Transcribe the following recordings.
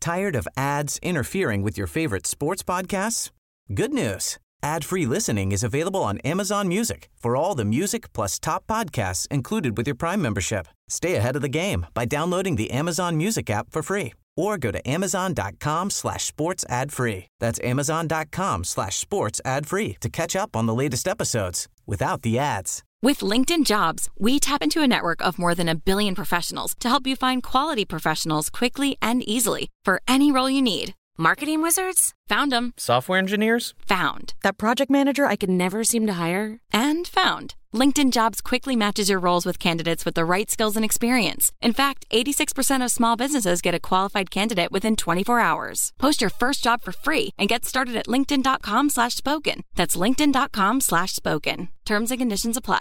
Tired of ads interfering with your favorite sports podcasts? Good news. Ad-free listening is available on Amazon Music for all the music plus top podcasts included with your Prime membership. Stay ahead of the game by downloading the Amazon Music app for free or go to amazon.com/sports ad free. That's amazon.com/sports ad free to catch up on the latest episodes without the ads. With LinkedIn Jobs, we tap into a network of more than 1 billion professionals to help you find quality professionals quickly and easily for any role you need. Marketing wizards? Found them. Software engineers? Found. That project manager I could never seem to hire? And found. LinkedIn Jobs quickly matches your roles with candidates with the right skills and experience. In fact, 86% of small businesses get a qualified candidate within 24 hours. Post your first job for free and get started at linkedin.com/spoken. That's linkedin.com/spoken. Terms and conditions apply.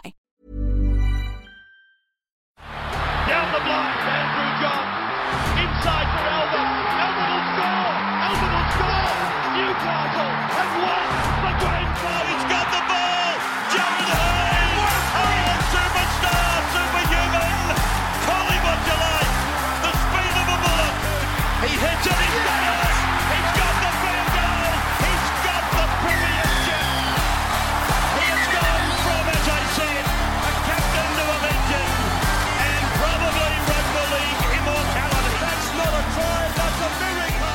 Down the block, Andrew John. Inside for Elba. Elba will score. Elba will score. Newcastle have won the Grand Final. He's got the ball. Jared Hayes. Oh, superstar, superhuman. Call him what you like. The speed of a bullet. He hits it. He's got it. He's got the field goal. He's got the premiership. He has gone from, as I said, a captain to a legend. And probably rugby league immortality. That's not a try. That's a miracle.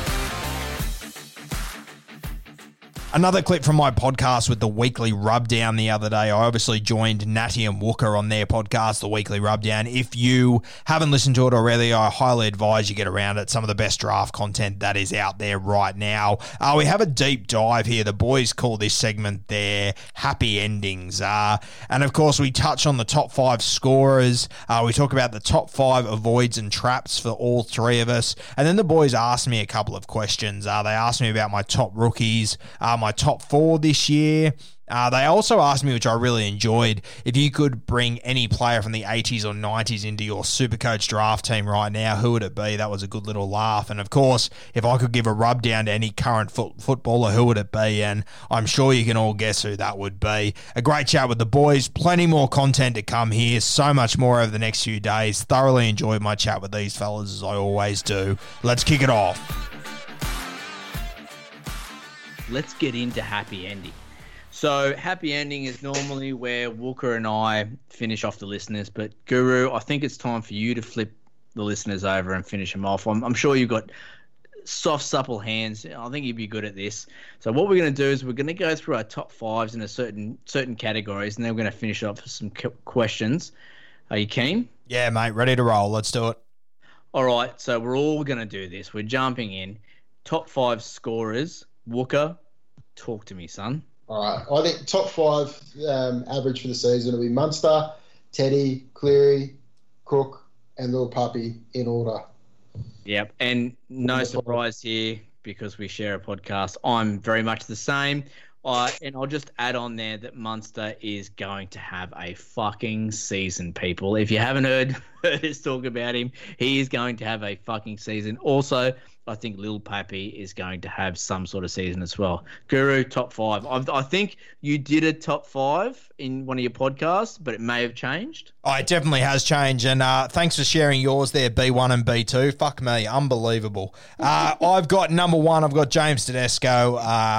Another clip from my podcast with the Weekly Rubdown the other day. I obviously joined Natty and Wooker on their podcast, the Weekly Rubdown. If you haven't listened to it already, I highly advise you get around it. Some of the best draft content that is out there right now. We have a deep dive here. The boys call this segment their happy endings. And of course, we touch on the top 5 scorers. We talk about the top 5 avoids and traps for all three of us. And then the boys asked me a couple of questions. They asked me about my top rookies, my top 4 this year. They also asked me, which I really enjoyed, if you could bring any player from the 80s or 90s into your Supercoach draft team right now, who would it be? That was a good little laugh. And of course, if I could give a rub down to any current footballer, who would it be? And I'm sure you can all guess who that would be. A great chat with the boys. Plenty more content to come here. So much more over the next few days. Thoroughly enjoyed my chat with these fellas, as I always do. Let's kick it off. Let's get into happy ending. So happy ending is normally where Wooker and I finish off the listeners, but Guru, I think it's time for you to flip the listeners over and finish them off. I'm sure you've got soft, supple hands. I think you'd be good at this. So what we're going to do is we're going to go through our top 5s in a certain categories, and then we're going to finish off with some questions. Are you keen? Yeah, mate, ready to roll. Let's do it. All right, so we're all going to do this. We're jumping in. Top 5 scorers. Wooker, talk to me, son. All right. I think top 5 average for the season will be Munster, Teddy, Cleary, Cook, and Little Puppy in order. Yep. And no surprise here because we share a podcast. I'm very much the same. And I'll just add on there that Munster is going to have a fucking season, people. If you haven't heard us talk about him, he is going to have a fucking season. Also, I think Lil Pappy is going to have some sort of season as well. Guru, top 5. I think you did a top 5 in one of your podcasts, but it may have changed. Oh, it definitely has changed, and thanks for sharing yours there, B1 and B2. Fuck me, unbelievable. I've got number 1, I've got James Tedesco.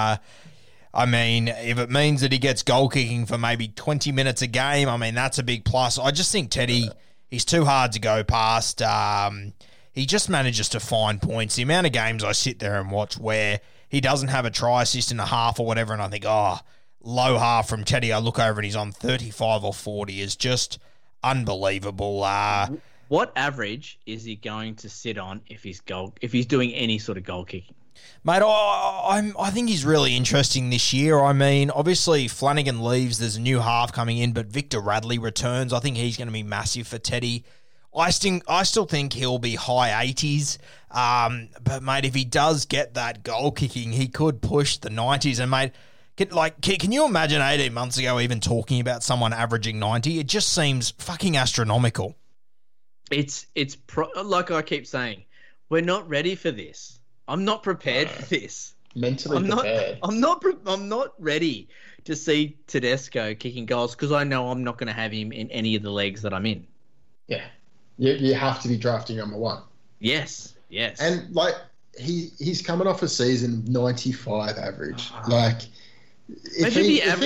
I mean, if it means that he gets goal kicking for maybe 20 minutes a game, I mean, that's a big plus. I just think Teddy, he's too hard to go past. He just manages to find points. The amount of games I sit there and watch where he doesn't have a try assist in a half or whatever, and I think, low half from Teddy. I look over and he's on 35 or 40 is just unbelievable. What average is he going to sit on if he's doing any sort of goal kicking? Mate, I think he's really interesting this year. I mean, obviously Flanagan leaves, there's a new half coming in, but Victor Radley returns. I think he's going to be massive for Teddy. I still think he'll be high 80s. But, mate, if he does get that goal kicking, he could push the 90s. And, mate, can you imagine 18 months ago even talking about someone averaging 90? It just seems fucking astronomical. It's like I keep saying, we're not ready for this. I'm not prepared for this. Mentally prepared. I'm not ready to see Tedesco kicking goals because I know I'm not going to have him in any of the leagues that I'm in. Yeah. You have to be drafting number 1. Yes. And, he's coming off a season 95 average. If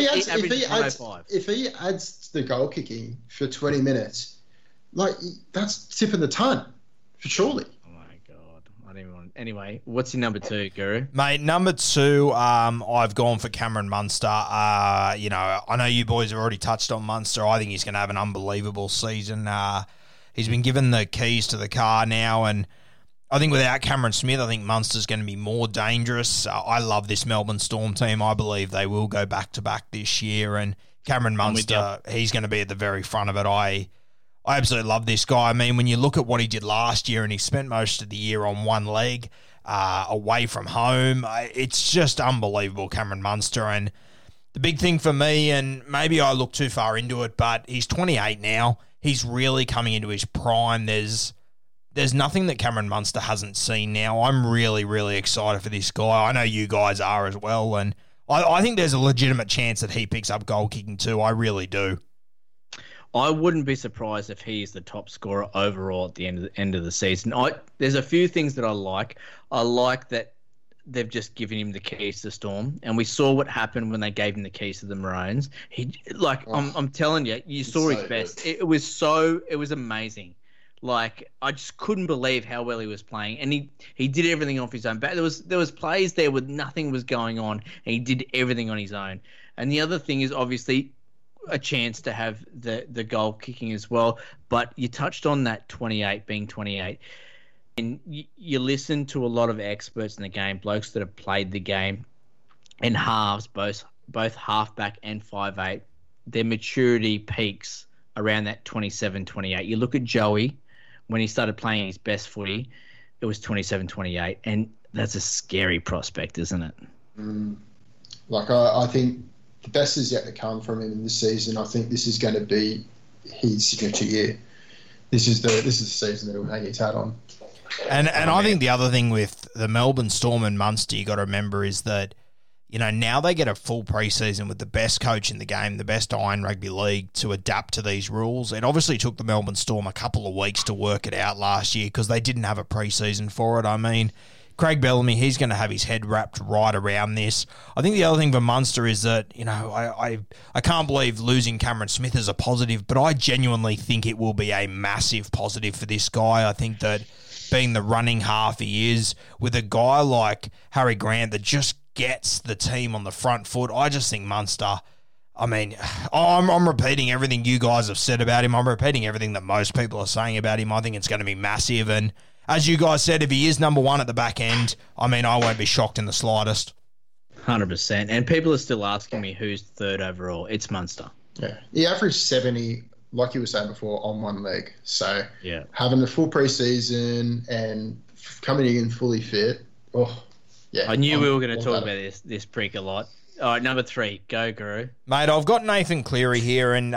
he adds the goal kicking for 20 minutes, that's tipping the ton, for surely. Oh my God, I don't even want. Anyway, what's your number 2, Guru? Mate, number 2, I've gone for Cameron Munster. I know you boys have already touched on Munster. I think he's going to have an unbelievable season. He's been given the keys to the car now, and I think without Cameron Smith, I think Munster's going to be more dangerous. I love this Melbourne Storm team. I believe they will go back-to-back this year, and Cameron Munster, he's going to be at the very front of it. I absolutely love this guy. I mean, when you look at what he did last year, and he spent most of the year on one leg, away from home, it's just unbelievable, Cameron Munster. And the big thing for me, and maybe I look too far into it, but he's 28 now. He's really coming into his prime. There's nothing that Cameron Munster hasn't seen now. I'm really, really excited for this guy. I know you guys are as well, and I think there's a legitimate chance that he picks up goal kicking too. I really do. I wouldn't be surprised if he's the top scorer overall at the end of the season. There's a few things that I like. I like that they've just given him the keys to Storm, and we saw what happened when they gave him the keys to the Maroons. I'm telling you, you saw his best. It was amazing. I just couldn't believe how well he was playing, and he did everything off his own back. There was plays there where nothing was going on, and he did everything on his own. And the other thing is obviously a chance to have the goal kicking as well. But you touched on that 28 being 28, and you listen to a lot of experts in the game, blokes that have played the game, and halves, both halfback and 5'8", their maturity peaks around that 27, 28. You look at Joey. When he started playing his best footy, it was 27, 28. And that's a scary prospect, isn't it? I think the best is yet to come from him in this season. I think this is going to be his signature year. This is the season that he'll hang his hat on. And I think the other thing with the Melbourne Storm and Munster you got to remember is that, now they get a full preseason with the best coach in the game, the best Iron Rugby League, to adapt to these rules. It obviously took the Melbourne Storm a couple of weeks to work it out last year because they didn't have a preseason for it. I mean, Craig Bellamy, he's going to have his head wrapped right around this. I think the other thing for Munster is that, I can't believe losing Cameron Smith is a positive, but I genuinely think it will be a massive positive for this guy. I think that being the running half he is, with a guy like Harry Grant that just gets the team on the front foot, I just think Munster, I mean, I'm repeating everything you guys have said about him. I'm repeating everything that most people are saying about him. I think it's going to be massive. And as you guys said, if he is number 1 at the back end, I mean, I won't be shocked in the slightest. 100%. And people are still asking me who's third overall. It's Munster. Yeah. He averaged 70, like you were saying before, on one leg. So yeah, having the full preseason and coming in fully fit, yeah. I knew we were going to talk about this prick a lot. All right, number 3, go, Guru. Mate, I've got Nathan Cleary here, and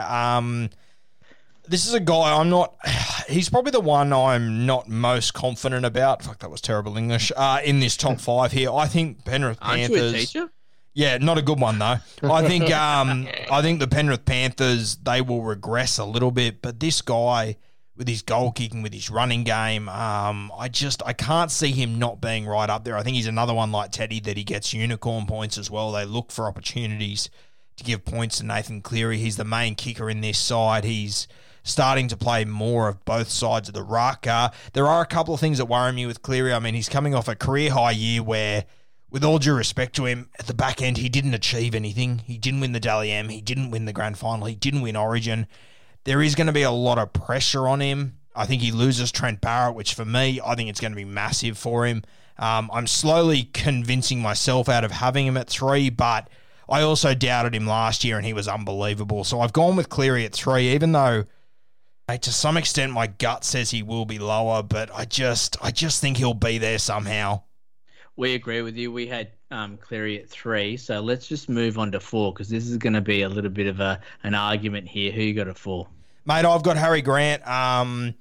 this is a guy he's probably the one I'm not most confident about. Fuck, that was terrible English. In this top 5 here. I think Penrith Panthers... Aren't you a teacher? Yeah, not a good one, though. I think the Penrith Panthers, they will regress a little bit, but this guy, with his goal kicking, with his running game, I can't see him not being right up there. I think he's another one like Teddy that he gets unicorn points as well. They look for opportunities to give points to Nathan Cleary. He's the main kicker in this side. He's starting to play more of both sides of the ruck. There are a couple of things that worry me with Cleary. I mean, he's coming off a career-high year where, with all due respect to him, at the back end, he didn't achieve anything. He didn't win the Dally M. He didn't win the grand final. He didn't win Origin. There is going to be a lot of pressure on him. I think he loses Trent Barrett, which for me, I think it's going to be massive for him. I'm slowly convincing myself out of having him at 3, but I also doubted him last year and he was unbelievable. So I've gone with Cleary at 3, even though to some extent my gut says he will be lower, but I just think he'll be there somehow. We agree with you. We had Cleary at 3, so let's just move on to 4 because this is going to be a little bit of an argument here. Who you got at 4? Mate, I've got Harry Grant. I'm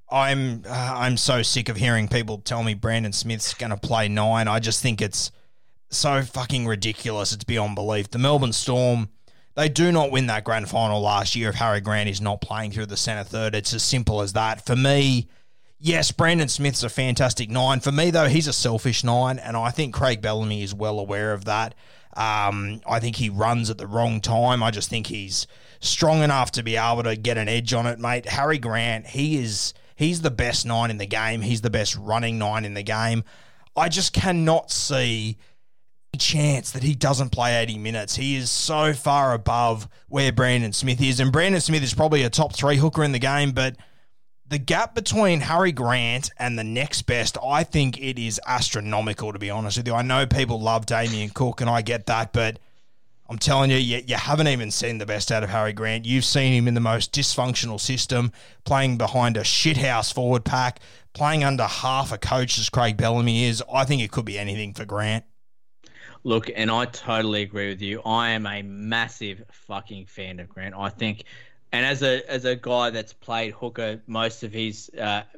so sick of hearing people tell me Brandon Smith's going to play 9. I just think it's so fucking ridiculous. It's beyond belief. The Melbourne Storm, they do not win that grand final last year if Harry Grant is not playing through the centre third. It's as simple as that. For me, yes, Brandon Smith's a fantastic 9. For me, though, he's a selfish 9, and I think Craig Bellamy is well aware of that. I think he runs at the wrong time. I just think he's strong enough to be able to get an edge on it, mate. Harry Grant, he's the best 9 in the game. He's the best running 9 in the game. I just cannot see a chance that he doesn't play 80 minutes. He is so far above where Brandon Smith is, and Brandon Smith is probably a top 3 hooker in the game, but the gap between Harry Grant and the next best, I think it is astronomical, to be honest with you. I know people love Damien Cook, and I get that, but I'm telling you, you haven't even seen the best out of Harry Grant. You've seen him in the most dysfunctional system, playing behind a shithouse forward pack, playing under half a coach as Craig Bellamy is. I think it could be anything for Grant. Look, and I totally agree with you. I am a massive fucking fan of Grant. I think, and as a guy that's played hooker most of his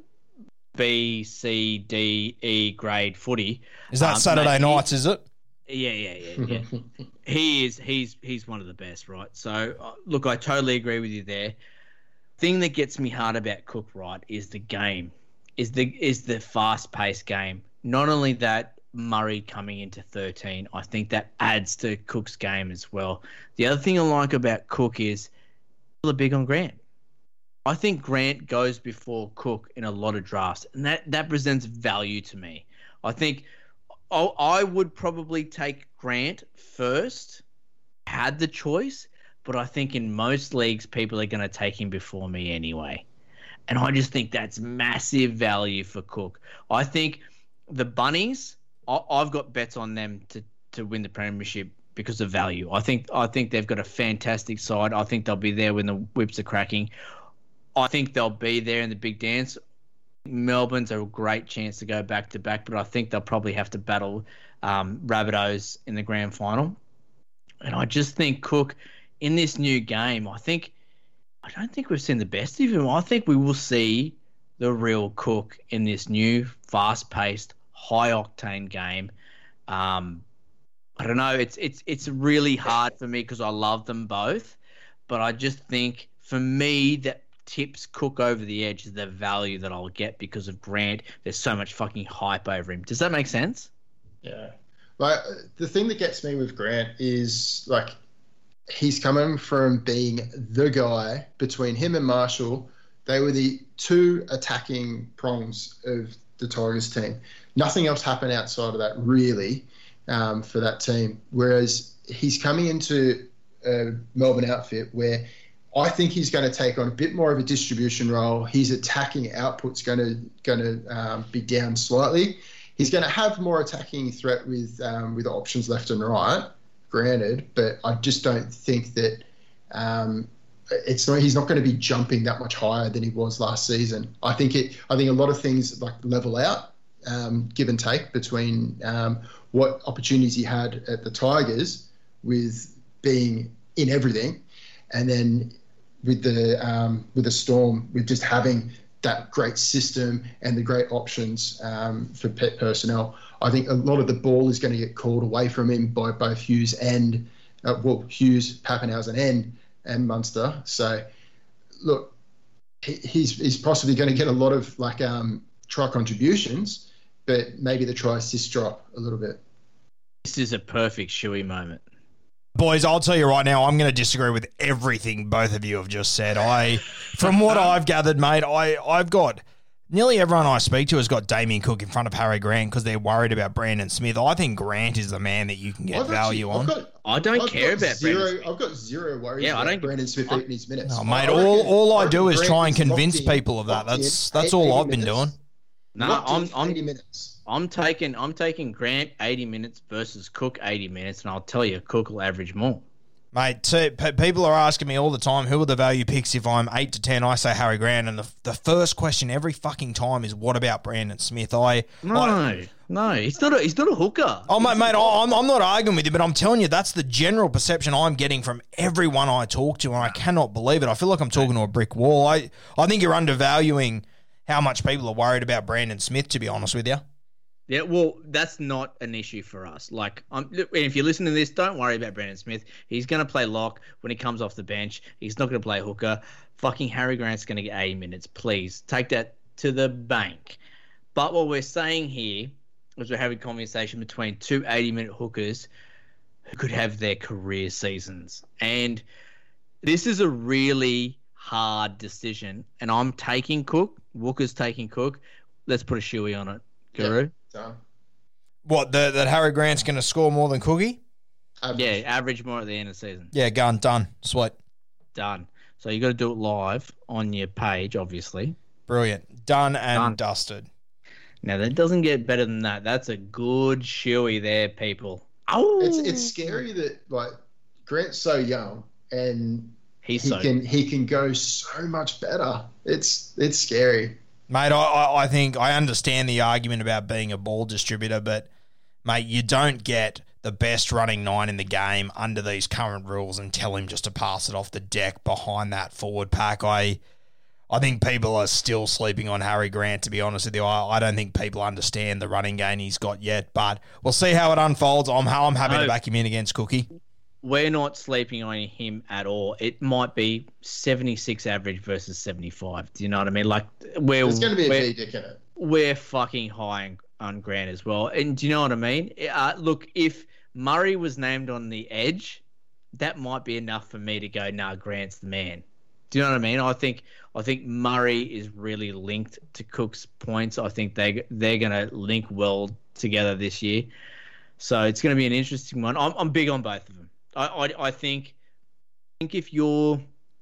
B, C, D, E grade footy. Is that Saturday nights, is it? Yeah. He's one of the best, right? So, look, I totally agree with you there. Thing that gets me hard about Cook, right, is the game, is the fast-paced game. Not only that, Murray coming into 13, I think that adds to Cook's game as well. The other thing I like about Cook is people are big on Grant. I think Grant goes before Cook in a lot of drafts, and that presents value to me. I think I would probably take Grant first, had the choice, but I think in most leagues, people are going to take him before me anyway. And I just think that's massive value for Cook. I think the Bunnies, I've got bets on them to win the premiership because of value. I think they've got a fantastic side. I think they'll be there when the whips are cracking. I think they'll be there in the big dance. Melbourne's a great chance to go back-to-back, but I think they'll probably have to battle Rabbitohs in the grand final. And I just think Cook, in this new game, I don't think we've seen the best of him. I think we will see the real Cook in this new fast-paced, high-octane game. I don't know. It's really hard for me because I love them both, but I just think for me that tips Cook over the edge is the value that I'll get because of Grant. There's so much fucking hype over him. Does that make sense? Yeah. Like, the thing that gets me with Grant is, like, he's coming from being the guy. Between him and Marshall, they were the 2 attacking prongs of the Tigers team. Nothing else happened outside of that, really, for that team. Whereas he's coming into a Melbourne outfit where I think he's going to take on a bit more of a distribution role. His attacking output's going to be down slightly. He's going to have more attacking threat with options left and right, granted, but I just don't think that he's not going to be jumping that much higher than he was last season. I think a lot of things like level out, give and take between what opportunities he had at the Tigers with being in everything, and then with the Storm, with just having that great system and the great options for pet personnel. I think a lot of the ball is going to get called away from him by both Hughes and Hughes, Papenhuyzen and Munster. So, look, he's possibly going to get a lot of try contributions, but maybe the try assist drop a little bit. This is a perfect Shuey moment. Boys, I'll tell you right now, I'm going to disagree with everything both of you have just said. From what I've gathered, mate, I've got nearly everyone I speak to has got Damien Cook in front of Harry Grant because they're worried about Brandon Smith. I think Grant is the man that you can get value on. I don't care about Brandon Smith. I've got zero worries about Brandon Smith eating his minutes. Oh, mate, all I do is try and convince people of that. That's all I've been doing. No, I'm 80 minutes. I'm taking Grant 80 minutes versus Cook 80 minutes, and I'll tell you, Cook will average more. Mate, people are asking me all the time, who are the value picks if I'm 8 to 10? I say Harry Grant, and the first question every fucking time is, what about Brandon Smith? No, he's not a hooker. Oh, mate, I'm not arguing with you, but I'm telling you, that's the general perception I'm getting from everyone I talk to, and I cannot believe it. I feel like I'm talking to a brick wall. I think you're undervaluing how much people are worried about Brandon Smith, to be honest with you. Yeah, well, that's not an issue for us. If you're listening to this, don't worry about Brandon Smith. He's going to play lock when he comes off the bench. He's not going to play hooker. Fucking Harry Grant's going to get 80 minutes. Please take that to the bank. But what we're saying here is we're having a conversation between two 80-minute hookers who could have their career seasons. And this is a really hard decision. And I'm taking Cook. Walker's taking Cook. Let's put a shoey on it. Guru? Yeah. What, that Harry Grant's going to score more than Cookie? Yeah, average more at the end of the season. Yeah, done. Sweet. Done. So you got to do it live on your page, obviously. Brilliant. Done and dusted. Now, that doesn't get better than that. That's a good shoey there, people. Oh, It's scary that, like, Grant's so young and he can go so much better. It's scary. Mate, I think I understand the argument about being a ball distributor, but, mate, you don't get the best running 9 in the game under these current rules and tell him just to pass it off the deck behind that forward pack. I think people are still sleeping on Harry Grant, to be honest with you. I don't think people understand the running game he's got yet, but we'll see how it unfolds. I'm happy to back him in against Cookie. We're not sleeping on him at all. It might be 76 average versus 75. Do you know what I mean? Like, there's going to be a V-dick in it. We're fucking high on Grant as well. And do you know what I mean? Look, if Murray was named on the edge, that might be enough for me to go, nah, Grant's the man. Do you know what I mean? I think Murray is really linked to Cook's points. I think they're going to link well together this year. So it's going to be an interesting one. I'm big on both of them. I think if you're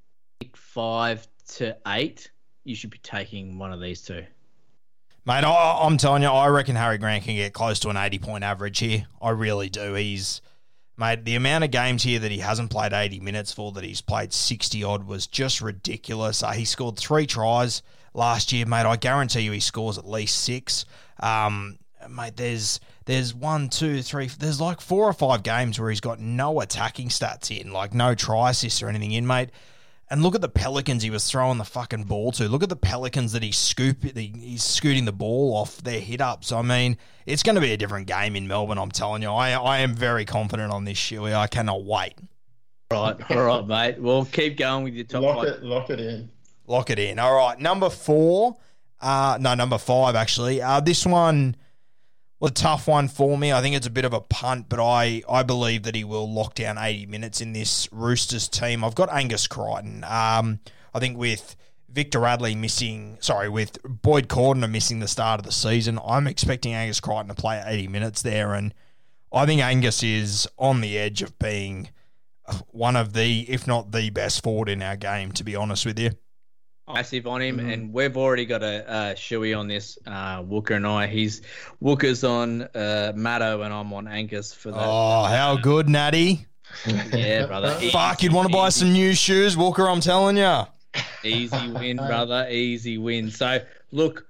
5 to 8, you should be taking one of these two. Mate, I'm telling you, I reckon Harry Grant can get close to an 80-point average here. I really do. Mate, the amount of games here that he hasn't played 80 minutes for, that he's played 60-odd, was just ridiculous. He scored 3 tries last year, mate. I guarantee you he scores at least 6. Mate, there's 1, 2, 3, there's like 4 or 5 games where he's got no attacking stats in, like no try assists or anything in, mate. And look at the Pelicans he was throwing the fucking ball to. Look at the Pelicans that he's scooting the ball off their hit-ups. I mean, it's going to be a different game in Melbourne, I'm telling you. I am very confident on this, Shuey. I cannot wait. All right, mate. Well, keep going with your top 5. Lock it in. Lock it in. All right, number 5, actually. This one was a tough one for me. I think it's a bit of a punt, but I believe that he will lock down 80 minutes in this Roosters team. I've got Angus Crichton. I think with with Boyd Cordner missing the start of the season, I'm expecting Angus Crichton to play 80 minutes there, and I think Angus is on the edge of being one of the, if not the best forward in our game, to be honest with you. Massive on him, and we've already got a shoey on this, Wooker and I. Wooker's on Matto, and I'm on Angus for that. Oh, how good, Natty. Yeah, brother. Fuck, you'd want to buy some new shoes, Wooker, I'm telling you. Easy win, brother. Easy win. So, look,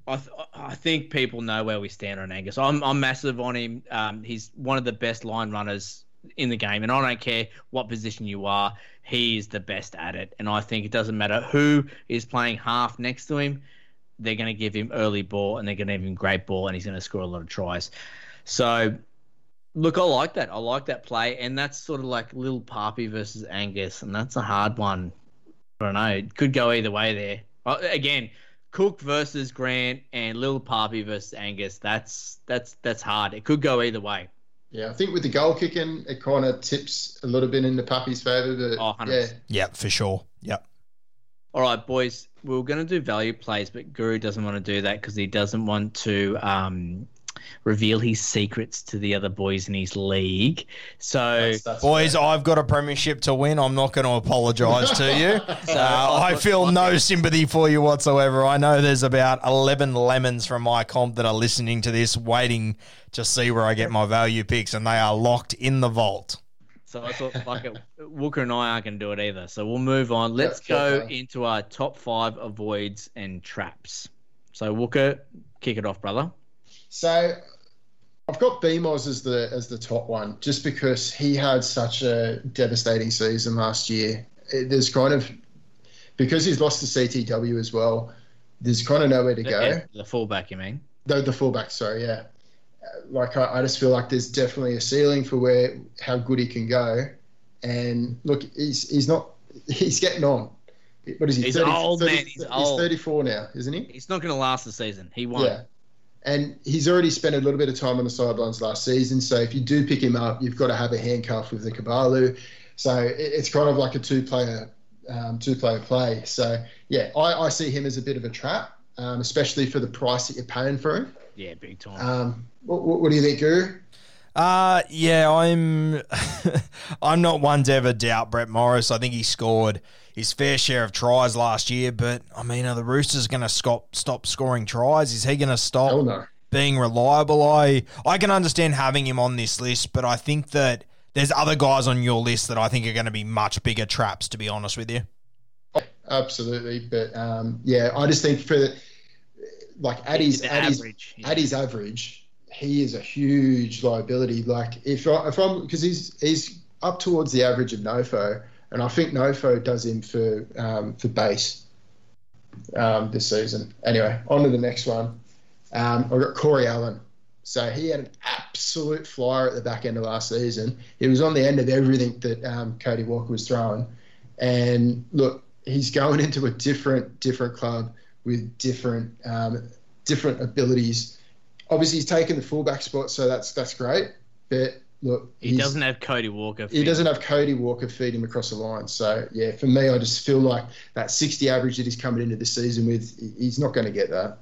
I think people know where we stand on Angus. I'm massive on him. He's one of the best line runners in the game, and I don't care what position you are, he is the best at it. And I think it doesn't matter who is playing half next to him, they're going to give him early ball and they're going to give him great ball, and he's going to score a lot of tries. So, look, I like that. I like that play, and that's sort of like Lil Papi versus Angus, and that's a hard one. I don't know. It could go either way there. Again, Cook versus Grant and Lil Papi versus Angus, that's hard. It could go either way. Yeah, I think with the goal kicking, it kind of tips a little bit into Papi's favour. But 100%. Yeah, for sure. Yep. All right, boys, we were going to do value plays, but Guru doesn't want to do that because he doesn't want to reveal his secrets to the other boys in his league. So, that's boys, fair. I've got a premiership to win. I'm not going to apologise to you. I feel no sympathy for you whatsoever. I know there's about 11 lemons from my comp that are listening to this, waiting to see where I get my value picks, and they are locked in the vault. So I thought, fuck it, Wooker and I aren't going to do it either. So we'll move on. Let's go into our top 5 avoids and traps. So Wooker, kick it off, brother. So I've got BMOS as the top one, just because he had such a devastating season last year. There's kind of, because he's lost to CTW as well, there's kind of nowhere to go. The fullback, you mean? The fullback, sorry, yeah. Like I just feel like there's definitely a ceiling for how good he can go, and look, he's getting on. What is he? He's 30, old, 30, man. He's old. 34 now, isn't he? He's not going to last the season. He won't. Yeah. And he's already spent a little bit of time on the sidelines last season. So if you do pick him up, you've got to have a handcuff with the Caballo. So it's kind of like a two-player play. So, yeah, I see him as a bit of a trap, especially for the price that you're paying for him. Yeah, big time. What do you think, Guru? Yeah, I'm not one to ever doubt Brett Morris. I think he scored his fair share of tries last year, but I mean, are the Roosters going to stop scoring tries? Is he going to stop Hell no. being reliable? I can understand having him on this list, but I think that there's other guys on your list that I think are going to be much bigger traps, to be honest with you. Absolutely, but yeah, I just think for at his average, he is a huge liability. Like if I'm because he's up towards the average of Nofo, and I think Nofo does him for base this season. Anyway, on to the next one. I've got Corey Allen. So he had an absolute flyer at the back end of last season. He was on the end of everything that Cody Walker was throwing. And look, he's going into a different club with different abilities. Obviously, he's taken the fullback spot, so that's great. But look, he doesn't have Cody Walker. He doesn't have Cody Walker feed him across the line. So yeah, for me, I just feel like that 60 average that he's coming into the season with, he's not going to get that.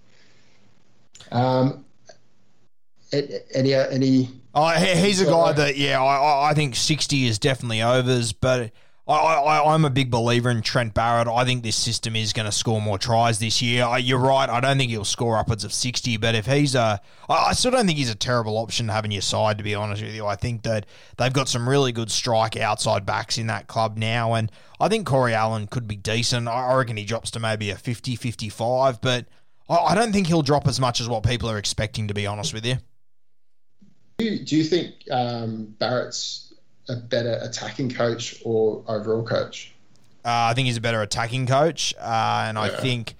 Any? He's a guy that, yeah, I think 60 is definitely overs, but I'm a big believer in Trent Barrett. I think this system is going to score more tries this year. You're right. I don't think he'll score upwards of 60, but if I still don't think he's a terrible option to have in your side, to be honest with you. I think that they've got some really good strike outside backs in that club now, and I think Corey Allen could be decent. I reckon he drops to maybe a 50, 55, but I don't think he'll drop as much as what people are expecting, to be honest with you. Do you think Barrett's a better attacking coach or overall coach? I think he's a better attacking coach, and I think,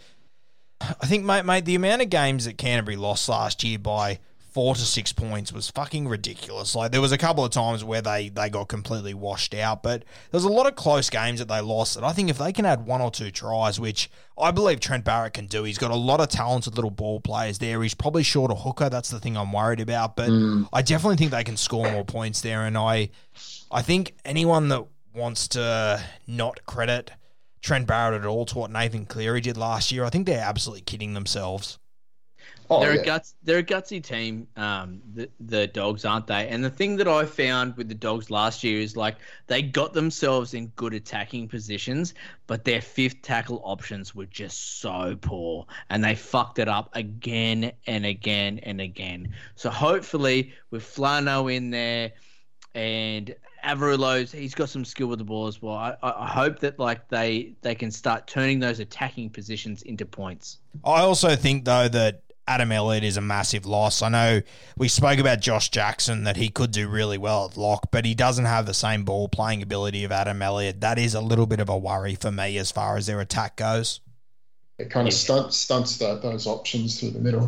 mate, the amount of games that Canterbury lost last year by 4 to 6 points was fucking ridiculous. Like, there was a couple of times where they got completely washed out, but there was a lot of close games that they lost, and I think if they can add 1 or 2 tries, which I believe Trent Barrett can do, he's got a lot of talented little ball players there. He's probably short a hooker. That's the thing I'm worried about, but I definitely think they can score more points there, and I think anyone that wants to not credit Trent Barrett at all to what Nathan Cleary did last year, I think they're absolutely kidding themselves. They're a gutsy team, the Dogs, aren't they? And the thing that I found with the Dogs last year is, like, they got themselves in good attacking positions, but their fifth tackle options were just so poor, and they fucked it up again and again and again. So hopefully with Flano in there and Averillo's, he's got some skill with the ball as well. I hope that, like, they can start turning those attacking positions into points. I also think, though, that Adam Elliott is a massive loss. I know we spoke about Josh Jackson, that he could do really well at lock, but he doesn't have the same ball playing ability of Adam Elliott. That is a little bit of a worry for me as far as their attack goes. It kind of stunts those options through the middle.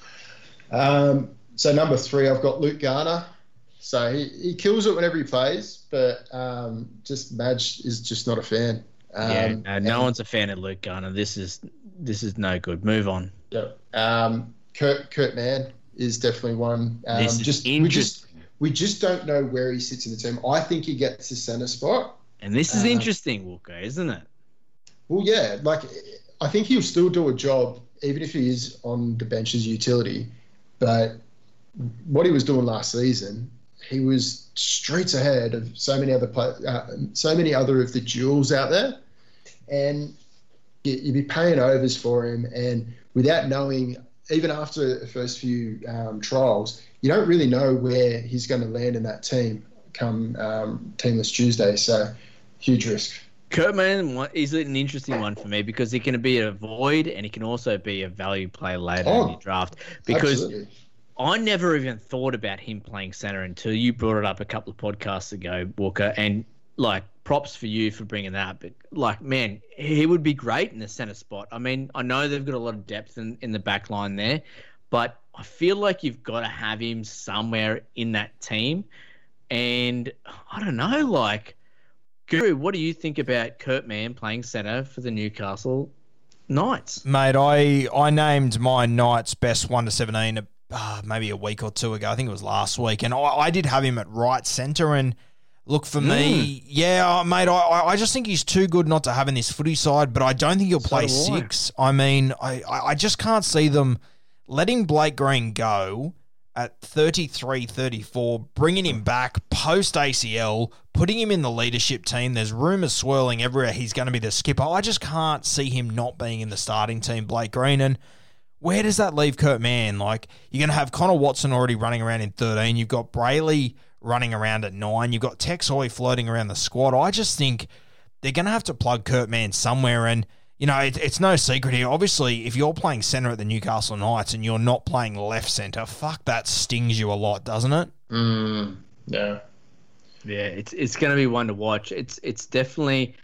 So number 3, I've got Luke Garner. So he kills it whenever he plays, but just Madge is just not a fan. No one's a fan of Luke Garner. This is no good. Move on. Yep. Kurt Mann is definitely one. We just don't know where he sits in the team. I think he gets the centre spot. And this is interesting, Walker, isn't it? Well, yeah. Like, I think he'll still do a job, even if he is on the bench as utility. But what he was doing last season, he was streets ahead of so many other of the duels out there, and you'd be paying overs for him, and without knowing, even after the first few trials, you don't really know where he's going to land in that team come Teamless Tuesday. So, huge risk. Kurt Mann is an interesting one for me because he can be a void and he can also be a value player later in the draft. Because absolutely. I never even thought about him playing center until you brought it up a couple of podcasts ago, Walker, and, like, props for you for bringing that up. But, like, man, he would be great in the center spot. I mean, I know they've got a lot of depth in the back line there, but I feel like you've got to have him somewhere in that team. And I don't know, like, Guru, what do you think about Kurt Mann playing centre for the Newcastle Knights? Mate, I named my Knights best 1 to 17 maybe a week or two ago. I think it was last week. And I did have him at right centre. And look, for me, mate, I just think he's too good not to have in this footy side, but I don't think he'll play 6. I mean, I just can't see them letting Blake Green go at 33, 34, bringing him back post-ACL, putting him in the leadership team. There's rumours swirling everywhere he's going to be the skipper. I just can't see him not being in the starting team, Blake Green. And where does that leave Kurt Mann? Like, you're going to have Connor Watson already running around in 13. You've got Brayley running around at 9. You've got Tex Hoy floating around the squad. I just think they're going to have to plug Kurt Mann somewhere. And, you know, it's no secret here. Obviously, if you're playing centre at the Newcastle Knights and you're not playing left centre, fuck, that stings you a lot, doesn't it? Yeah. Yeah, it's going to be one to watch. It's definitely...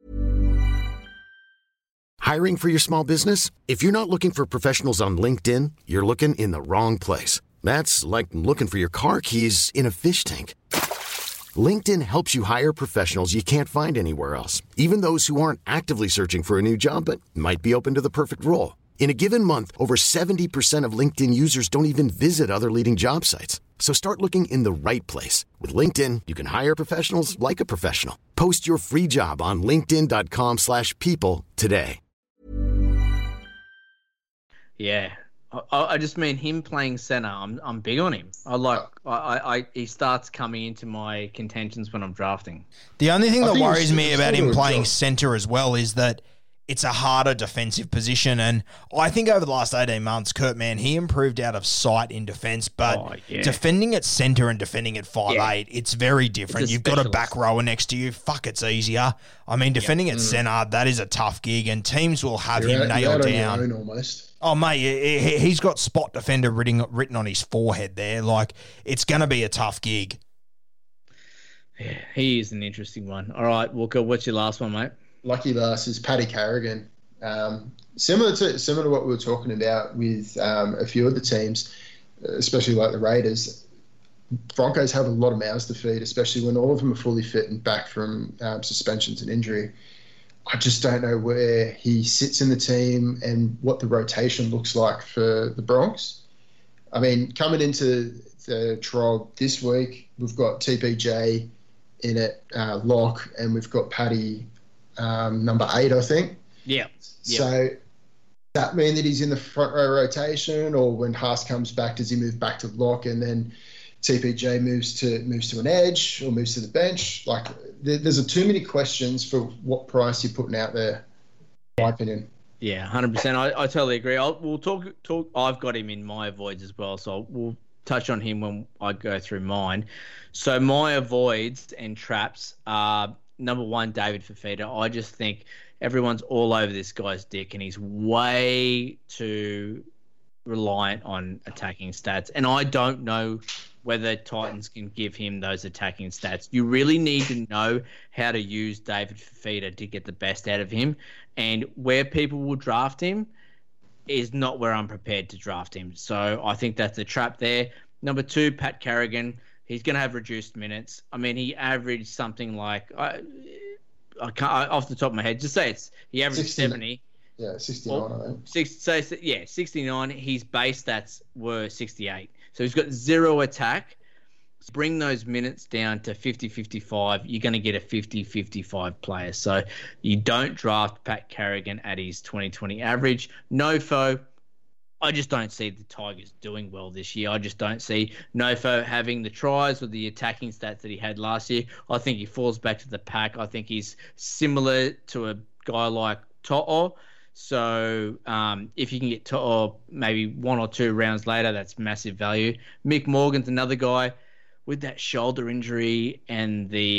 Hiring for your small business? If you're not looking for professionals on LinkedIn, you're looking in the wrong place. That's like looking for your car keys in a fish tank. LinkedIn helps you hire professionals you can't find anywhere else, even those who aren't actively searching for a new job but might be open to the perfect role. In a given month, over 70% of LinkedIn users don't even visit other leading job sites. So start looking in the right place. With LinkedIn, you can hire professionals like a professional. Post your free job on linkedin.com/people today. Yeah. I just mean him playing centre. I'm big on him. He starts coming into my contentions when I'm drafting. The only thing that worries me about him playing centre as well is that it's a harder defensive position. And I think over the last 18 months, Kurt Mann, he improved out of sight in defence, but defending at centre and defending at 5'8", it's very different. You've got a back rower next to you. Fuck, it's easier. I mean, defending at centre, that is a tough gig, and teams will have him nailed down. On your own almost. Oh, mate, he's got spot defender written on his forehead there. Like, it's going to be a tough gig. Yeah, he is an interesting one. All right, Walker, what's your last one, mate? Lucky last is Paddy Carrigan. Similar to what we were talking about with a few of the teams, especially like the Raiders. Broncos have a lot of mouths to feed, especially when all of them are fully fit and back from suspensions and injury. I just don't know where he sits in the team and what the rotation looks like for the Bronx. I mean, coming into the trial this week, we've got TPJ in at lock, and we've got Paddy number 8, I think. Yeah. So does that mean that he's in the front row rotation, or when Haas comes back, does he move back to lock and then TPJ moves to an edge or moves to the bench? Like, there's too many questions for what price you're putting out there, in my opinion. Yeah, 100%. I totally agree. We'll talk. I've got him in my avoids as well, so we'll touch on him when I go through mine. So my avoids and traps are, number 1, David Fifita. I just think everyone's all over this guy's dick, and he's way too reliant on attacking stats. And I don't know whether Titans can give him those attacking stats. You really need to know how to use David Fifita to get the best out of him. And where people will draft him is not where I'm prepared to draft him. So I think that's a trap there. Number 2, Pat Carrigan. He's going to have reduced minutes. I mean, he averaged something like, I can't off the top of my head, just say he averaged 70. Yeah, 69, I think. 69. His base stats were 68. So he's got 0 attack. Bring those minutes down to 50-55. You're going to get a 50-55 player. So you don't draft Pat Carrigan at his 2020 average. Nofo, I just don't see the Tigers doing well this year. I just don't see Nofo having the tries or the attacking stats that he had last year. I think he falls back to the pack. I think he's similar to a guy like To'o. So if you can get To'o maybe 1 or 2 rounds later, that's massive value. Mick Morgan's another guy with that shoulder injury and the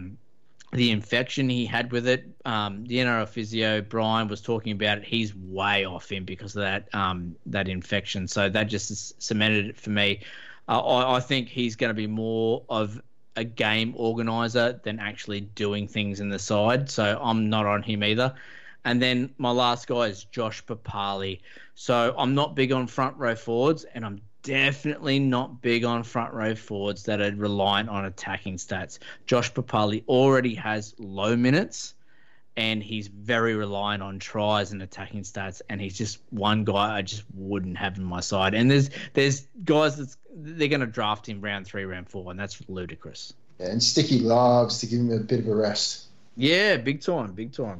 infection he had with it. The NRL physio, Brian, was talking about it. He's way off him because of that infection. So that just cemented it for me. I think he's going to be more of a game organizer than actually doing things in the side. So I'm not on him either. And then my last guy is Josh Papali. So I'm not big on front row forwards, and I'm definitely not big on front row forwards that are reliant on attacking stats. Josh Papali already has low minutes, and he's very reliant on tries and attacking stats, and he's just one guy I just wouldn't have in my side. And there's guys they're going to draft him round 3, round 4, and that's ludicrous. Yeah, and Sticky loves to give him a bit of a rest. Yeah, big time.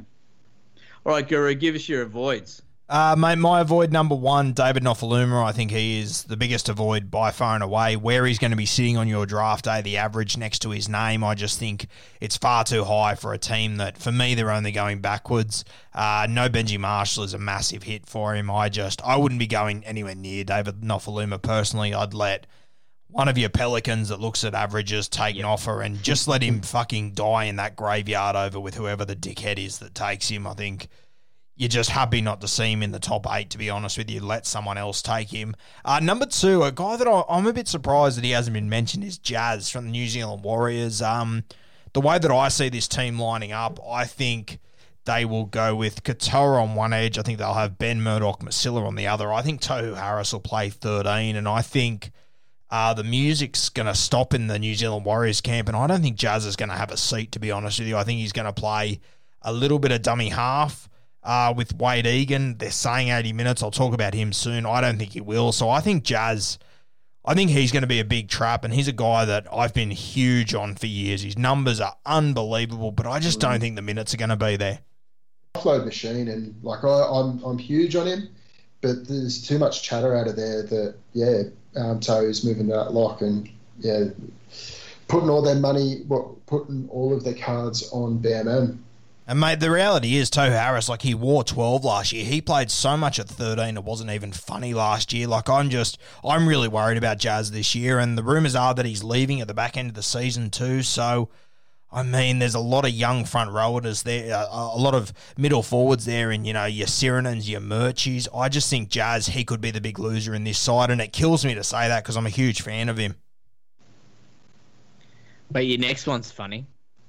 All right, Guru, give us your avoids. Mate, my avoid number 1, David Nofaluma. I think he is the biggest avoid by far and away. Where he's going to be sitting on your draft day, the average next to his name, I just think it's far too high for a team that, for me, they're only going backwards. No Benji Marshall is a massive hit for him. I wouldn't be going anywhere near David Nofaluma personally. I'd let one of your Pelicans that looks at averages take Noffa and just let him fucking die in that graveyard over with whoever the dickhead is that takes him. I think you're just happy not to see him in the top 8, to be honest with you. Let someone else take him. Number 2, a guy that I'm a bit surprised that he hasn't been mentioned is Jazz from the New Zealand Warriors. The way that I see this team lining up, I think they will go with Katoa on one edge. I think they'll have Ben Murdoch-Masila on the other. I think Tohu Harris will play 13, and I think the music's going to stop in the New Zealand Warriors camp, and I don't think Jazz is going to have a seat, to be honest with you. I think he's going to play a little bit of dummy half with Wade Egan. They're saying 80 minutes. I'll talk about him soon. I don't think he will. So I think Jazz, I think he's going to be a big trap, and he's a guy that I've been huge on for years. His numbers are unbelievable, but I just don't think the minutes are going to be there. Offload machine, and like I'm huge on him, but there's too much chatter out of there that Toe's moving that lock and putting all their money, putting all of their cards on BMM. And, mate, the reality is Tohu Harris, like, he wore 12 last year. He played so much at 13, it wasn't even funny last year. Like, I'm really worried about Jazz this year, and the rumours are that he's leaving at the back end of the season too. So, I mean, there's a lot of young front rowers there, a lot of middle forwards there, and, your Sirenans, your Murchies. I just think Jazz, he could be the big loser in this side, and it kills me to say that because I'm a huge fan of him. But your next one's funny.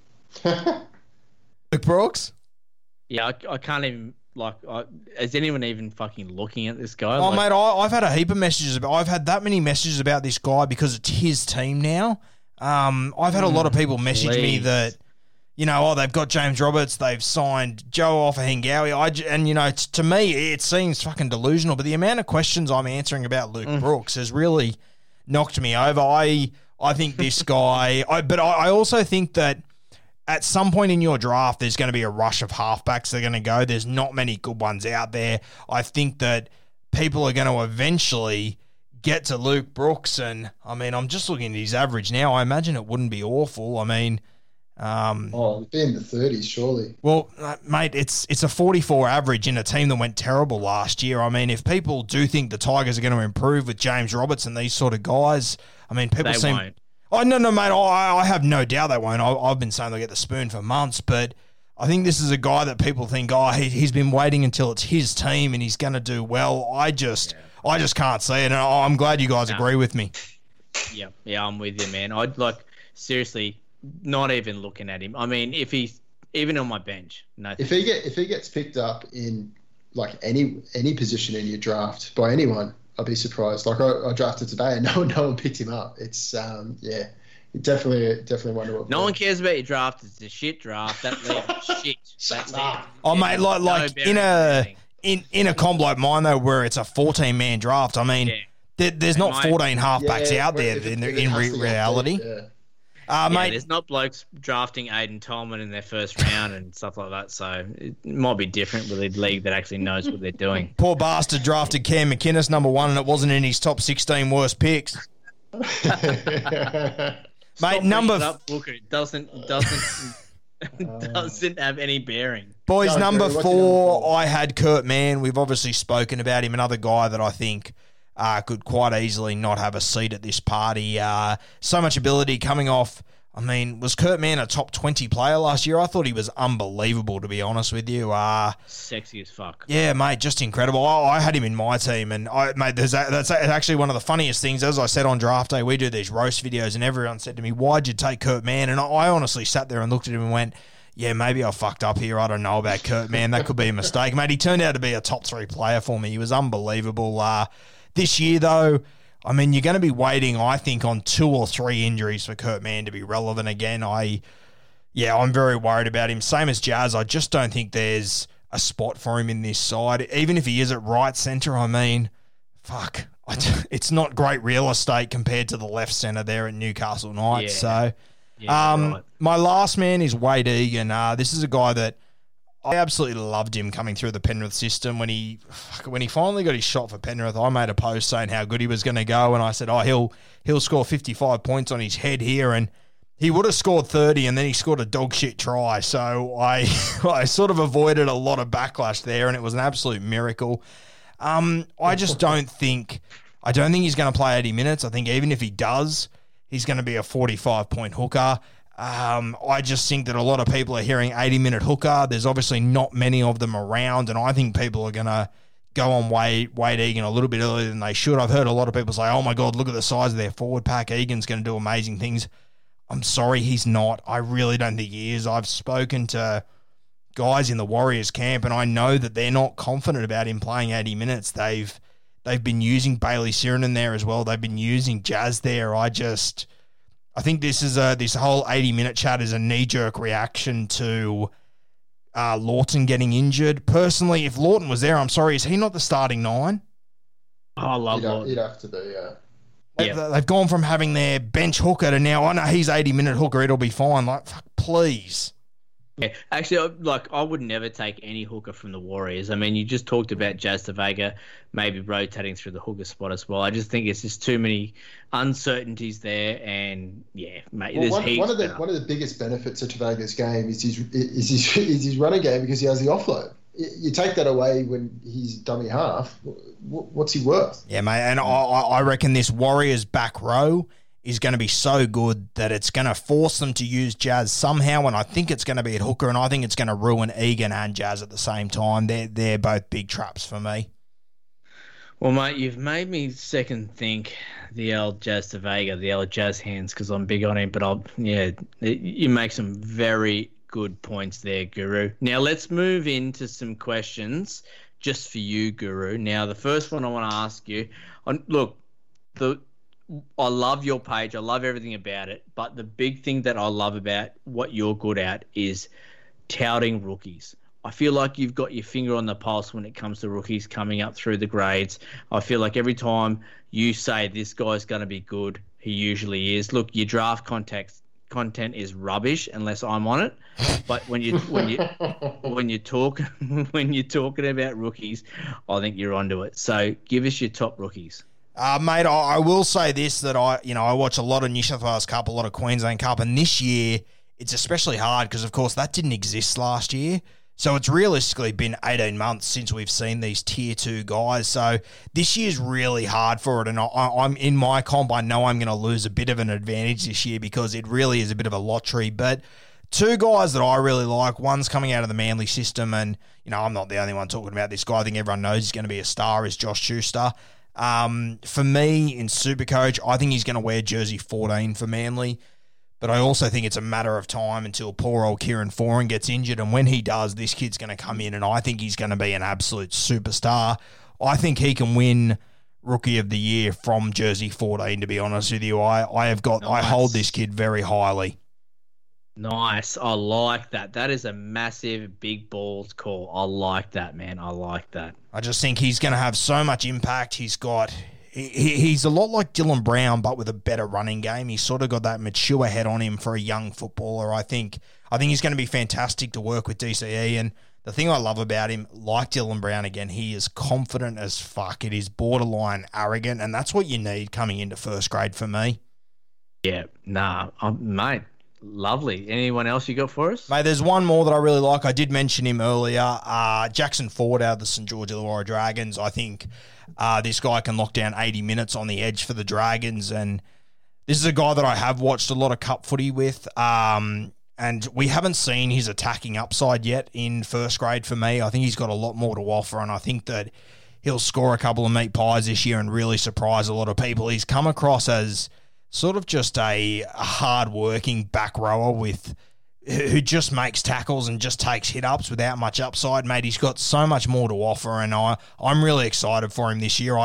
Luke Brooks? Yeah, I can't even, is anyone even fucking looking at this guy? Oh, mate, I've had a heap of messages I've had that many messages about this guy because it's his team now. I've had a lot of people message me that, they've got James Roberts, they've signed Joe Ofahengawi. To me, it seems fucking delusional, but the amount of questions I'm answering about Luke Brooks has really knocked me over. I think this guy, but I also think that at some point in your draft, there's going to be a rush of halfbacks that are going to go. There's not many good ones out there. I think that people are going to eventually get to Luke Brooks, and, I mean, I'm just looking at his average now. I imagine it wouldn't be awful. I mean... it'd be in the 30s, surely. Well, mate, it's a 44 average in a team that went terrible last year. I mean, if people do think the Tigers are going to improve with James Roberts and these sort of guys, I mean, people won't. Oh, no, mate, I have no doubt they won't. I've been saying they'll get the spoon for months, but I think this is a guy that people think, he's been waiting until it's his team and he's going to do well. I just can't see it, and I'm glad you guys agree with me. Yeah, I'm with you, man. I'd seriously not even looking at him. I mean, if he's even on my bench, no. If he gets picked up in any position in your draft by anyone, I'd be surprised. I drafted today and no one picked him up. It's definitely wonder what. No one cares about your draft. It's a shit draft. That leaves shit. That's it. Oh, mate, like in a comp like mine though, where it's a 14-man draft. I mean, there's not 14 halfbacks out there in reality. Mate, there's not blokes drafting Aiden Tolman in their first round and stuff like that, so it might be different with a league that actually knows what they're doing. Poor bastard drafted Cam McInnes number 1 and it wasn't in his top 16 worst picks. Mate, It doesn't have any bearing. Boys, number 4, I had Kurt Mann. We've obviously spoken about him. Another guy that I think could quite easily not have a seat at this party. So much ability coming off. I mean, was Kurt Mann a top 20 player last year? I thought he was unbelievable, to be honest with you. Sexy as fuck. Yeah, mate, just incredible. I had him in my team, and that's actually one of the funniest things. As I said on draft day, we do these roast videos, and everyone said to me, "Why'd you take Kurt Mann?" And I honestly sat there and looked at him and went, yeah, maybe I fucked up here. I don't know about Kurt Mann. That could be a mistake. Mate, he turned out to be a top 3 player for me. He was unbelievable. This year, though, I mean, you're going to be waiting, I think, on 2 or 3 injuries for Kurt Mann to be relevant again. I'm very worried about him. Same as Jazz. I just don't think there's a spot for him in this side. Even if he is at right centre, I mean, fuck. It's not great real estate compared to the left centre there at Newcastle Knights. Yeah. So, Right. my last man is Wade Egan. This is a guy that I absolutely loved him coming through the Penrith system. When he finally got his shot for Penrith, I made a post saying how good he was going to go, and I said, he'll score 55 points on his head here, and he would have scored 30, and then he scored a dog shit try. So I sort of avoided a lot of backlash there, and it was an absolute miracle. I just don't think he's going to play 80 minutes. I think even if he does, he's going to be a 45-point hooker. I just think that a lot of people are hearing 80-minute hooker. There's obviously not many of them around, and I think people are going to go on Wade Egan a little bit earlier than they should. I've heard a lot of people say, oh my God, look at the size of their forward pack. Egan's going to do amazing things. I'm sorry, he's not. I really don't think he is. I've spoken to guys in the Warriors camp, and I know that they're not confident about him playing 80 minutes. They've been using Bailey Sironen there as well. They've been using Jazz there. I think this whole 80-minute chat is a knee-jerk reaction to Lawton getting injured. Personally, if Lawton was there, I'm sorry, is he not the starting 9? Oh, I love Lawton. He'd have to be, yeah. They've gone from having their bench hooker to now, I know he's 80-minute hooker, it'll be fine. Like, fuck, please. Yeah, actually, I would never take any hooker from the Warriors. I mean, you just talked about Jazz Tavega maybe rotating through the hooker spot as well. I just think it's just too many uncertainties there, and yeah, mate, there's heaps. One of the biggest benefits of Tavega's game is his running game because he has the offload. You take that away when he's dummy half. What's he worth? Yeah, mate, and I reckon this Warriors back row is going to be so good that it's going to force them to use Jazz somehow, and I think it's going to be at hooker, and I think it's going to ruin Egan and Jazz at the same time. They're both big traps for me. Well, mate, you've made me second think the old Jazz Tavega, the old Jazz hands, because I'm big on him, but you make some very good points there, Guru. Now, let's move into some questions just for you, Guru. Now, the first one I want to ask you, I love your page. I love everything about it. But the big thing that I love about what you're good at is touting rookies. I feel like you've got your finger on the pulse when it comes to rookies coming up through the grades. I feel like every time you say this guy's going to be good, he usually is. Look, your draft content is rubbish unless I'm on it. But when you're talking about rookies, I think you're onto it. So give us your top rookies. Mate, I will say this, that I watch a lot of New South Wales Cup, a lot of Queensland Cup, and this year it's especially hard because, of course, that didn't exist last year. So it's realistically been 18 months since we've seen these Tier 2 guys. So this year's really hard for it, and I'm in my comp, I know I'm going to lose a bit of an advantage this year because it really is a bit of a lottery. But 2 guys that I really like, one's coming out of the Manly system, and, I'm not the only one talking about this guy. I think everyone knows he's going to be a star, is Josh Schuster. For me, in Supercoach, I think he's going to wear jersey 14 for Manly, but I also think it's a matter of time until poor old Kieran Foran gets injured, and when he does, this kid's going to come in, and I think he's going to be an absolute superstar. I think he can win Rookie of the Year from jersey 14, to be honest with you. I hold this kid very highly. Nice. I like that. That is a massive, big balls call. I like that, man. I like that. I just think he's going to have so much impact. He's a lot like Dylan Brown, but with a better running game. He's sort of got that mature head on him for a young footballer. I think he's going to be fantastic to work with DCE. And the thing I love about him, like Dylan Brown again, he is confident as fuck. It is borderline arrogant, and that's what you need coming into first grade for me. Yeah, mate. Lovely. Anyone else you got for us? Mate, there's one more that I really like. I did mention him earlier. Jackson Ford out of the St. George Illawarra Dragons. I think this guy can lock down 80 minutes on the edge for the Dragons. And this is a guy that I have watched a lot of cup footy with. And we haven't seen his attacking upside yet in first grade for me. I think he's got a lot more to offer. And I think that he'll score a couple of meat pies this year and really surprise a lot of people. He's come across as sort of just a hard-working back rower who just makes tackles and just takes hit-ups without much upside, mate. He's got so much more to offer, and I'm really excited for him this year. I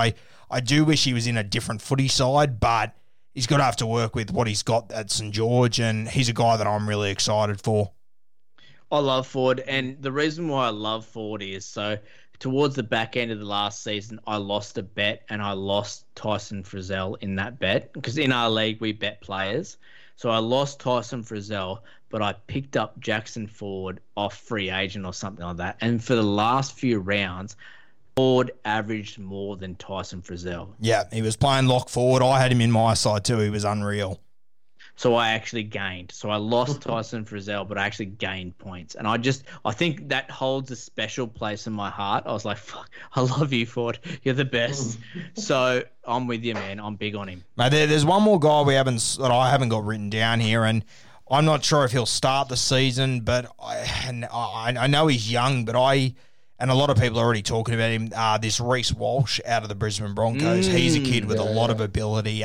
I do wish he was in a different footy side, but he's got to have to work with what he's got at St. George, and he's a guy that I'm really excited for. I love Ford, and the reason why I love Ford is so towards the back end of the last season, I lost a bet, and I lost Tyson Frizzell in that bet because in our league we bet players. So I lost Tyson Frizzell, but I picked up Jackson Ford off free agent or something like that. And for the last few rounds, Ford averaged more than Tyson Frizzell. Yeah, he was playing lock forward. I had him in my side too. He was unreal. So I actually gained. So I lost Tyson Frizzell, but I actually gained points. And I think that holds a special place in my heart. I was like, fuck, I love you, Ford. You're the best. So I'm with you, man. I'm big on him. Mate, there's one more guy that I haven't got written down here, and I'm not sure if he'll start the season, but I know he's young, but and a lot of people are already talking about him, this Reece Walsh out of the Brisbane Broncos. He's a kid with a lot of ability.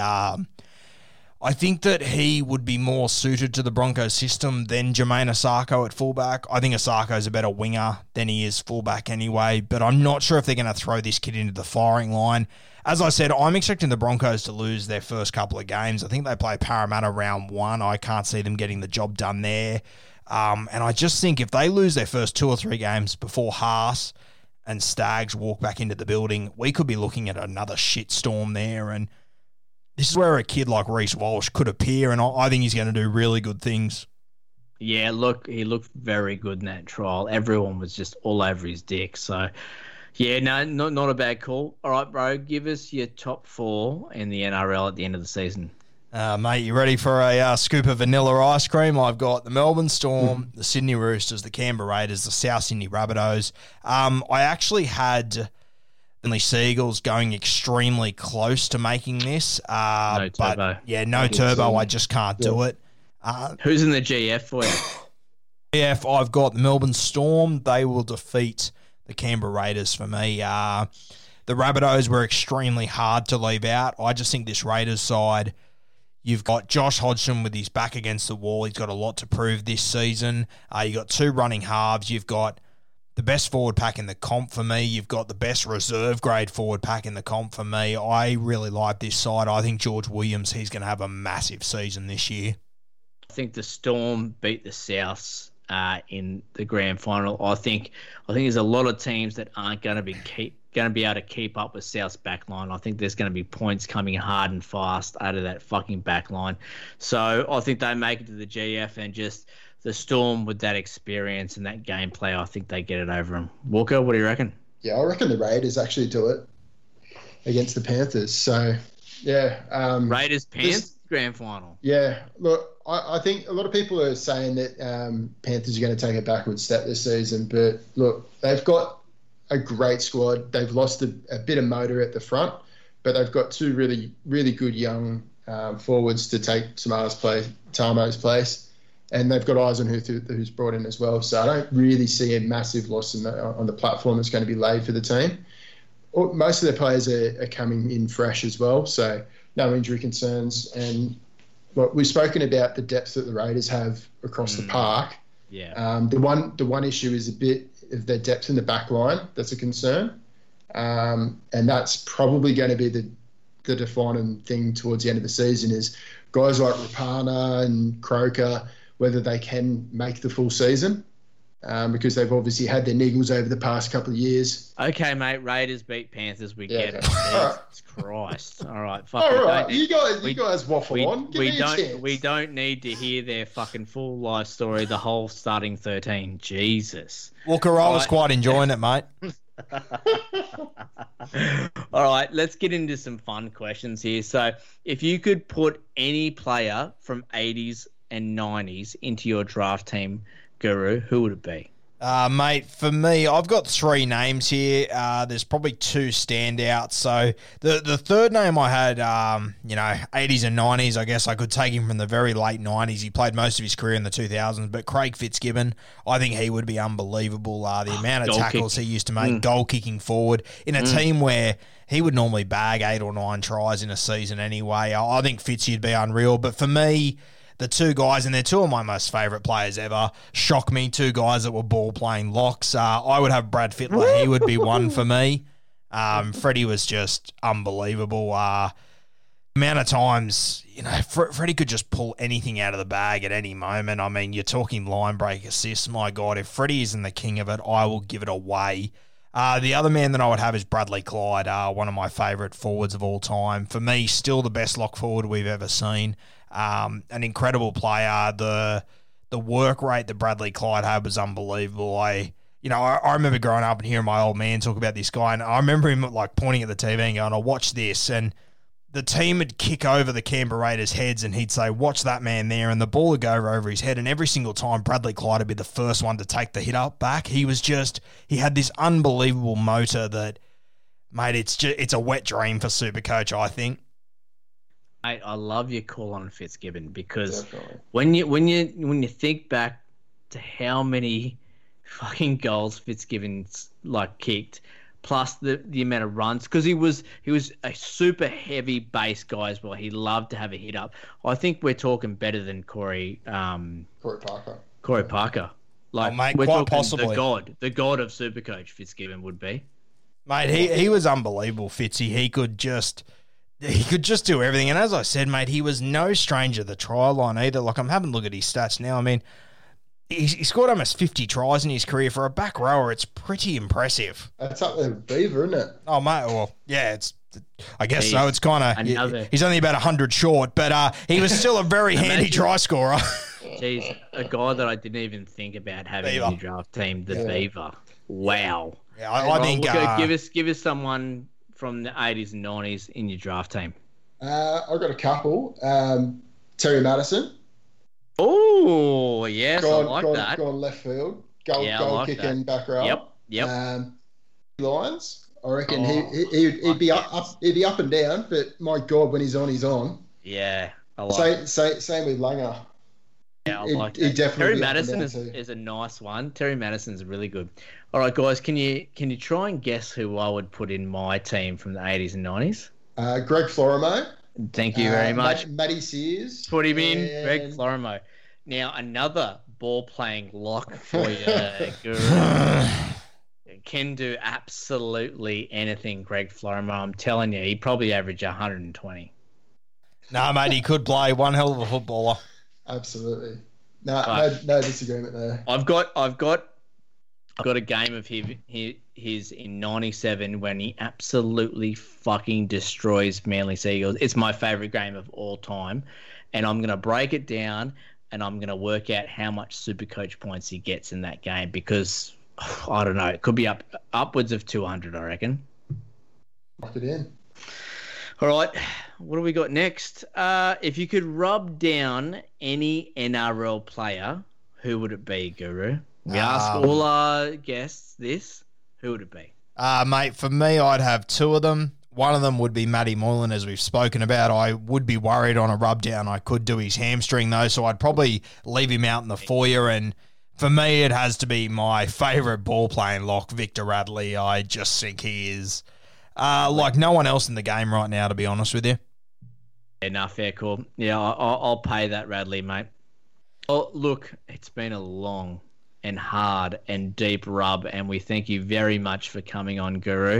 I think that he would be more suited to the Broncos system than Jermaine Asako at fullback. I think Asako's a better winger than he is fullback anyway, but I'm not sure if they're going to throw this kid into the firing line. As I said, I'm expecting the Broncos to lose their first couple of games. I think they play Parramatta round 1. I can't see them getting the job done there. And I just think if they lose their first 2 or 3 games before Haas and Staggs walk back into the building, we could be looking at another shitstorm there. And this is where a kid like Reece Walsh could appear, and I think he's going to do really good things. Yeah, look, he looked very good in that trial. Everyone was just all over his dick. So, yeah, no, not a bad call. All right, bro, give us your top 4 in the NRL at the end of the season. Mate, you ready for a scoop of vanilla ice cream? I've got the Melbourne Storm, the Sydney Roosters, the Canberra Raiders, the South Sydney Rabbitohs. I actually had the Seagulls going extremely close to making this. No turbo. But, yeah, no turbo. I just can't do it. Who's in the GF for you? GF, I've got the Melbourne Storm. They will defeat the Canberra Raiders for me. The Rabbitohs were extremely hard to leave out. I just think this Raiders side, you've got Josh Hodgson with his back against the wall. He's got a lot to prove this season. You've got 2 running halves. You've got the best forward pack in the comp for me. You've got the best reserve grade forward pack in the comp for me. I really like this side. I think George Williams, he's going to have a massive season this year. I think the Storm beat the Souths in the grand final. I think there's a lot of teams that aren't going to be able to keep up with South's backline. I think there's going to be points coming hard and fast out of that fucking backline. So I think they make it to the GF, and just the Storm with that experience and that gameplay, I think they get it over them. Walker, what do you reckon? Yeah, I reckon the Raiders actually do it against the Panthers. So, yeah. Raiders-Panthers grand final. Yeah, look, I think a lot of people are saying that Panthers are going to take a backward step this season. But, look, they've got a great squad. They've lost a bit of motor at the front, but they've got 2 really, really good young forwards to take Tamo's place. And they've got Eisenhuth who's brought in as well. So I don't really see a massive loss on the platform that's going to be laid for the team. Most of their players are coming in fresh as well, so no injury concerns. And look, we've spoken about the depth that the Raiders have across the park. Yeah. The one issue is a bit of their depth in the back line. That's a concern. And that's probably going to be the defining thing towards the end of the season is guys like Rapana and Croker, whether they can make the full season, because they've obviously had their niggles over the past couple of years. Okay, mate. Raiders beat Panthers. We get it. Jesus Christ. All right. All right. You guys waffle on. Give me a chance. We don't need to hear their fucking full life story, the whole starting 13. Jesus. Walker, I was quite enjoying it, mate. All right, let's get into some fun questions here. So, if you could put any player from 80s and 90s into your draft team, Guru, who would it be? Mate, for me, I've got 3 names here. There's probably 2 standouts. So the third name I had, 80s and 90s, I guess I could take him from the very late 90s. He played most of his career in the 2000s, but Craig Fitzgibbon, I think he would be unbelievable. The amount of tackles he used to make, goal kicking forward in a team where he would normally bag 8 or 9 tries in a season anyway. I think Fitzy would be unreal. But for me, the 2 guys, and they're 2 of my most favourite players ever, shock me, 2 guys that were ball-playing locks. I would have Brad Fittler. He would be one for me. Freddie was just unbelievable. Amount of times, Freddie could just pull anything out of the bag at any moment. I mean, you're talking line break assists. My God, if Freddie isn't the king of it, I will give it away. The other man that I would have is Bradley Clyde, one of my favourite forwards of all time. For me, still the best lock forward we've ever seen. An incredible player. The work rate that Bradley Clyde had was unbelievable. I remember growing up and hearing my old man talk about this guy, and I remember him pointing at the TV and going, "I watch this," and the team would kick over the Canberra Raiders' heads and he'd say, "Watch that man there," and the ball would go over his head, and every single time Bradley Clyde would be the first one to take the hit up back. He had this unbelievable motor that, mate, it's a wet dream for Supercoach, I think. Mate, I love your call on Fitzgibbon because when you think back to how many fucking goals Fitzgibbon's kicked, plus the amount of runs, because he was a super heavy base guy as well. He loved to have a hit up. I think we're talking better than Corey Parker. Corey Parker. Mate, we're quite talking possibly the god of Supercoach Fitzgibbon would be. Mate, he was unbelievable, Fitzy. He could just do everything. And as I said, mate, he was no stranger to the try line either. I'm having a look at his stats now. I mean, he scored almost 50 tries in his career. For a back rower, it's pretty impressive. That's up there with Beaver, isn't it? Oh, mate, well, yeah, I guess so. It's kind of... He's only about 100 short, but he was still a very handy try scorer. Jeez, a guy that I didn't even think about having in your draft team, Beaver. Wow. Yeah, I think... Give us someone from the 80s and 90s in your draft team. I've got a couple. Terry Madison. Oh, yes, I like that. Gone left field. Goal kicking back row. Yep. Lions. I reckon he'd be up and down, but my God, when he's on, he's on. Yeah, I like it. Same with Langer. Yeah, I like that. Terry Madison is a nice one. Terry Madison's really good. All right, guys, can you try and guess who I would put in my team from the 80s and 90s? Greg Florimo. Thank you very much. Matty Sears. Put him in, Greg Florimo. Now, another ball-playing lock for you, Guru. Can do absolutely anything, Greg Florimo. I'm telling you, he'd probably average 120. No, mate, he could play. One hell of a footballer. Absolutely. No disagreement there. I've got a game of his in 97 when he absolutely fucking destroys Manly Seagulls. It's my favourite game of all time. And I'm going to break it down and I'm going to work out how much Supercoach points he gets in that game because, I don't know, it could be upwards of 200, I reckon. Lock it in. All right, what do we got next? If you could rub down any NRL player, who would it be, Guru? We ask all our guests this. Who would it be? Mate, for me, I'd have two of them. One of them would be Matty Moylan, as we've spoken about. I would be worried on a rub down. I could do his hamstring, though, so I'd probably leave him out in the foyer. And for me, it has to be my favourite ball-playing lock, Victor Radley. I just think he is like no one else in the game right now, to be honest with you. Yeah, fair call. Yeah, I'll pay that Radley, mate. Oh, look, it's been a long and hard and deep rub, and we thank you very much for coming on, Guru.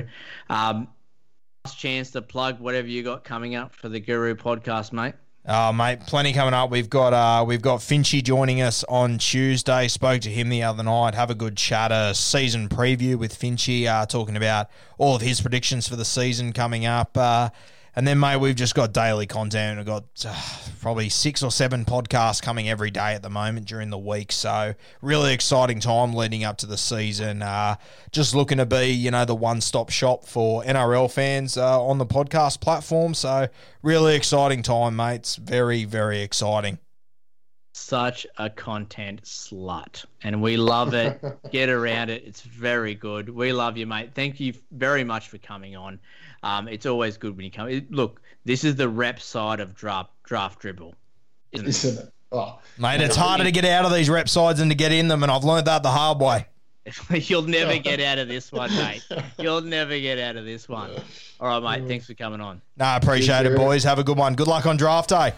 Last chance to plug whatever you got coming up for the Guru podcast, mate. Mate, plenty coming up. We've got Finchy joining us on Tuesday. Spoke to him the other night. Have a good chat, a season preview with Finchy, talking about all of his predictions for the season coming up. And then, mate, we've just got daily content. We've got probably 6 or 7 podcasts coming every day at the moment during the week. So really exciting time leading up to the season. Just looking to be, the one-stop shop for NRL fans on the podcast platform. So really exciting time, mates. Very, very exciting. Such a content slut. And we love it. Get around it. It's very good. We love you, mate. Thank you very much for coming on. It's always good when you come. Look, this is the rep side of draft dribble, isn't it? Oh, mate, it's harder to get out of these rep sides than to get in them, and I've learned that the hard way. You'll never get out of this one, mate. You'll never get out of this one. All right, mate, thanks for coming on. No, appreciate it, boys. Have a good one. Good luck on draft day.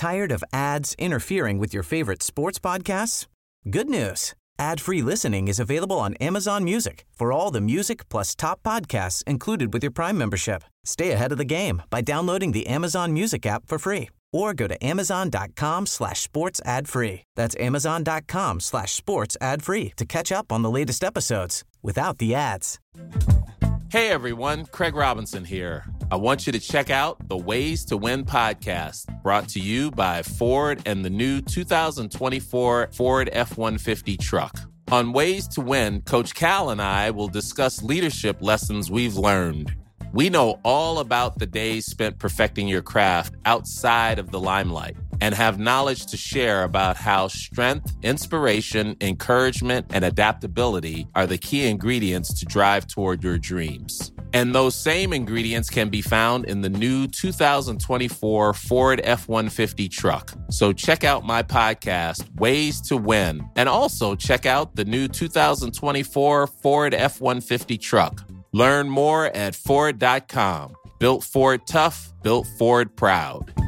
Tired of ads interfering with your favorite sports podcasts? Good news. Ad-free listening is available on Amazon Music for all the music plus top podcasts included with your Prime membership. Stay ahead of the game by downloading the Amazon Music app for free or go to amazon.com/sports ad free. That's amazon.com/sports ad free to catch up on the latest episodes without the ads. Hey everyone, Craig Robinson here. I want you to check out the Ways to Win podcast, brought to you by Ford and the new 2024 Ford F-150 truck. On Ways to Win, Coach Cal and I will discuss leadership lessons we've learned. We know all about the days spent perfecting your craft outside of the limelight and have knowledge to share about how strength, inspiration, encouragement, and adaptability are the key ingredients to drive toward your dreams. And those same ingredients can be found in the new 2024 Ford F-150 truck. So check out my podcast, Ways to Win, and also check out the new 2024 Ford F-150 truck. Learn more at Ford.com. Built Ford tough, built Ford proud.